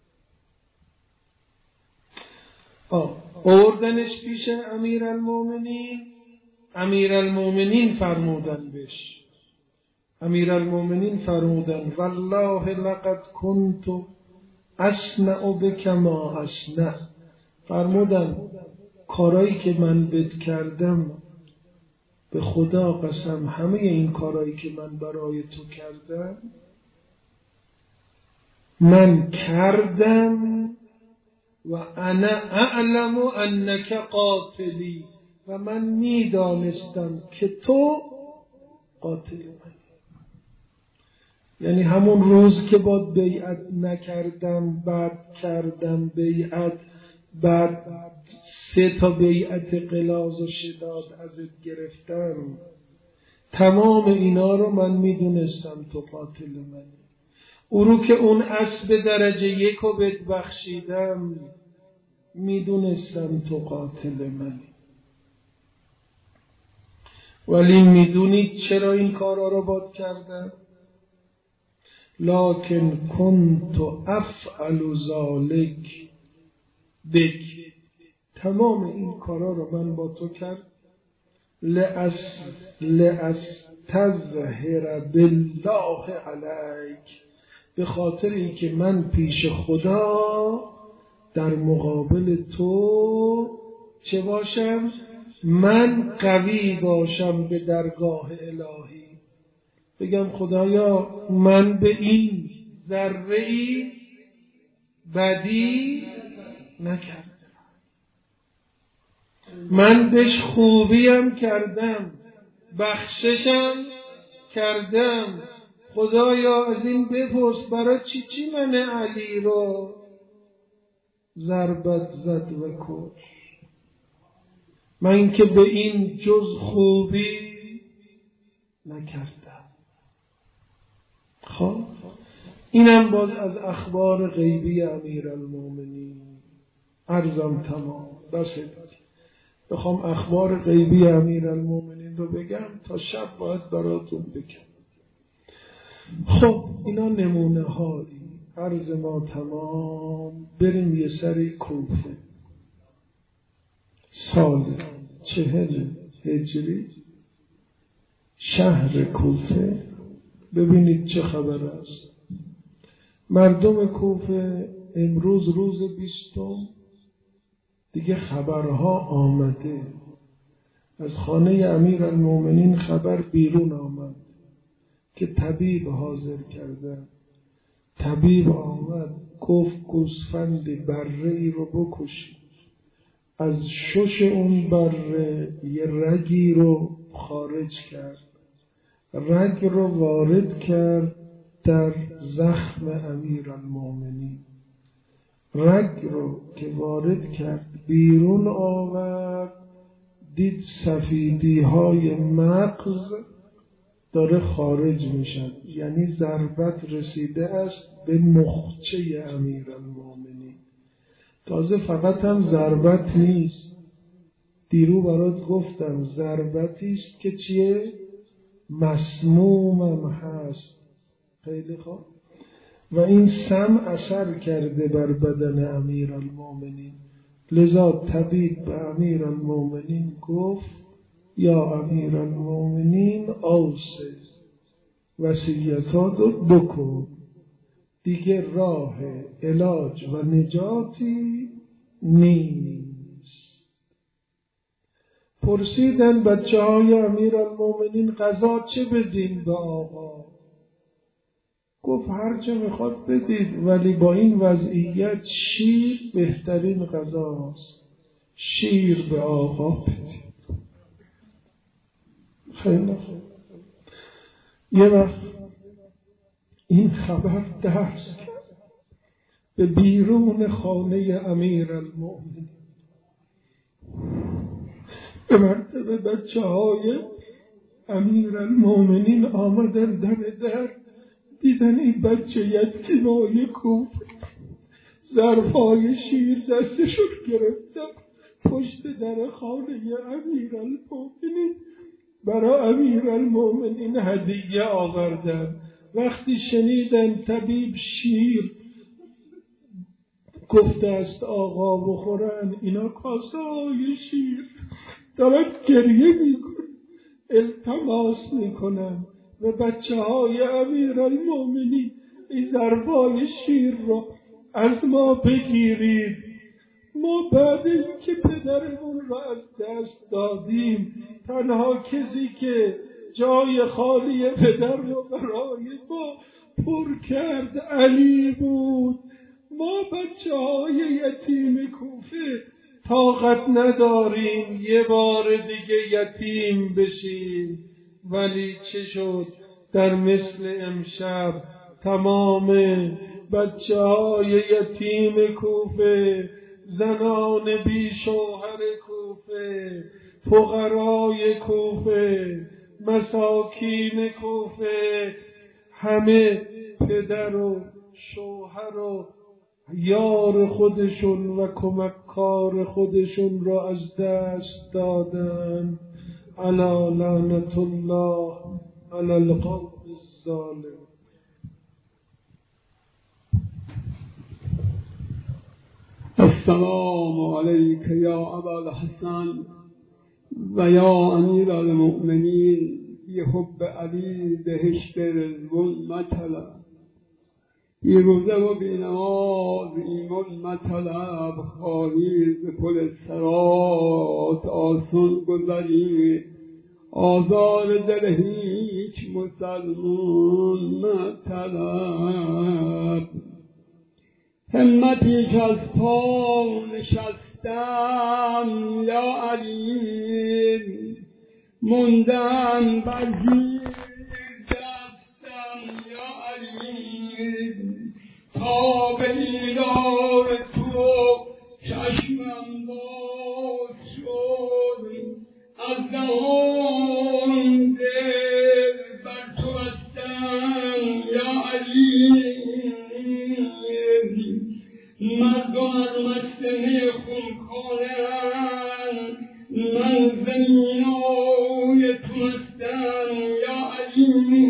آوردنش پیش امیرالمومنین. امیرالمومنین فرمودن بهش، امیرالمومنین فرمودن والله لقد كنت اصنع بك ما اصنع. فرمودن کارایی که من بد کردم به خدا قسم همه این کارایی که من برای تو کردم من کردم و انا اعلم انک قاتلی، و من میدانستم که تو قاتل من. یعنی همون روز که با بیعت نکردم بعد کردم بیعت، بعد 3 بیعت غلاظ و شداد ازت گرفتم، تمام اینا رو من میدونستم تو قاتل منی. او رو که اون اسب درجه 1 رو بهت بخشیدم میدونستم تو قاتل منی. ولی میدونید چرا این کارا رو باد کردم؟ لکن کنت افعل ذلک بک، تمام این کارا رو من با تو کرد لاستظهر بالله علیک، به خاطر اینکه من پیش خدا در مقابل تو چه باشم؟ من قوی باشم به درگاه الهی. بگم خدایا من به این ذره‌ای بدی نکردم، من بهش خوبیم کردم، بخششم کردم. خدایا از این بپرس برای چی من علی رو ضربت زد و کش؟ من که به این جز خوبی نکردم. خب اینم باز از اخبار غیبی امیرالمومنین. عرضم تمام. بس بخوام اخبار غیبی امیرالمومنین رو بگم تا شب باید براتون بگم. خب اینا نمونه هایی. عرض ما تمام. بریم یه سری کوفه. سال 40 هجری شهر کوفه. ببینید چه خبر است. مردم کوفه امروز روز 20 دیگه خبرها آمده. از خانه امیرالمومنین خبر بیرون آمد که طبیب حاضر کردن. طبیب آمد گفت گوسفند بره ای رو بکشید. از شش اون بره یه رگی رو خارج کرد، رگ رو وارد کرد در زخم امیرالمومنین. رگ رو که وارد کرد بیرون آورد، دید سفیدی های مغز داره خارج میشن، یعنی ضربت رسیده است به مخچه امیرالمومنین. تازه فقط هم ضربت نیست، دیرو برات گفتم ضربتی است که چیه؟ مسمومم هست. خیلی خوب. و این سم اثر کرده بر بدن امیرالمومنین. لذا طبیب به امیرالمومنین گفت یا امیرالمومنین اوصی، وصیتات رو بکن، دیگه راه علاج و نجاتی نیست. پرسیدن بچه های امیرالمومنین غذا چه بدین به آقا؟ گفت هر چه میخواد بدید، ولی با این وضعیت شیر بهترین غذاست، شیر به آقا بدید. خیلی خوب. یه وقت این خبر درس کرد به بیرون خانه امیرالمومنین. به مرتبه بچه های امیرالمومنین آمدن در، دیدن این بچه یتیمای کوفه ظرفای شیر دستشون گرفتن پشت در خانه امیرالمومنین برای امیرالمومنین هدیه آوردن. وقتی شنیدن طبیب شیر گفته است آقا بخورن، اینا کاسه های شیر دارن گریه میکنن، التماس میکنن و بچه های امیرالمومنین این ظرفای شیر رو از ما بگیرید، ما بعد اینکه پدرمون رو از دست دادیم تنها کسی که جای خالی پدر رو برای ما پر کرد علی بود. ما بچه های یتیم کوفه طاقت نداریم یه بار دیگه یتیم بشیم. ولی چه شد؟ در مثل امشب تمام بچه های یتیم کوفه، زنان بی شوهر کوفه، فقرای کوفه، مساکین کوفه، همه پدر و شوهر و یار خودشون و کمککار خودشون را از دست دادن. الا لعنت الله علی القوم الظالم. السلام علیک یا ابا الحسن و یا امیر المؤمنین، بحب علی بهشت رضوان مطلع. بیروزه و بینماز ایمان مطلب خواهی ز پل سرات آسان گذری آزار دل هیچ مسلمان مطلب همتی که از پا نشستم یا علی موندم بر زیر دستم یا علی تا به دیدار تو چشمم باز شد از دهان دل بر تو بستم یا علی مردم از مستمه خونخانه‌اند من زمینای تو مستم یا علی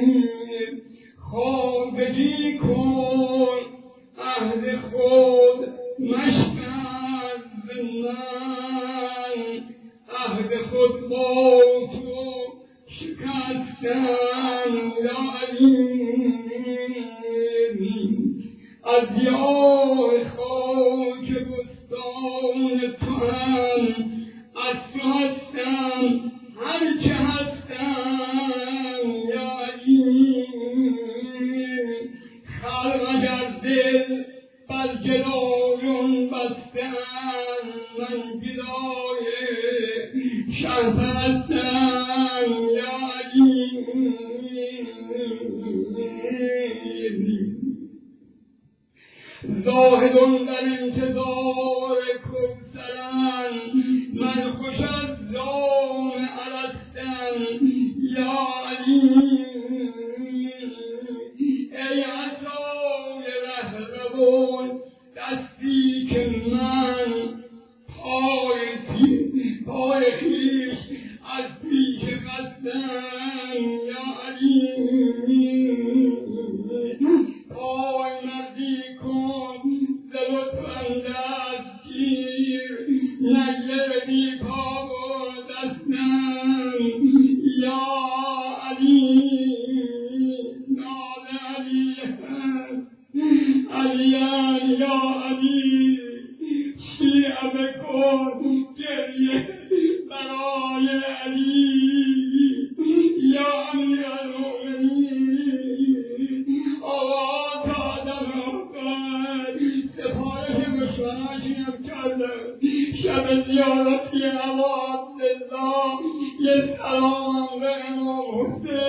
خواجگی کن عهد خود مشکن ز من عهد خود با تو شکستم یا علی از یار خاک بستان تو هم از تو هستم هر چه هستم یا علی خلق اگر دل بر جلایون بستم من گدای شهرپرستم یا علی زاهدون در انتظار کوثرند من خوش از جام الستم یا علی ای عصای رهروان دستی که من پای خویش از پیش خستم یا علی پای مردی کن ز لطفم دست گیر نگه بی پا و دستم یا علی نام علی هست علیان یا علی شیعه بکن گریه برای علی یا علی المؤمنین آقا تا دم آخر سفارش مشورشیم کردم شب زیارتی عبادالله یه سلام به امام حسین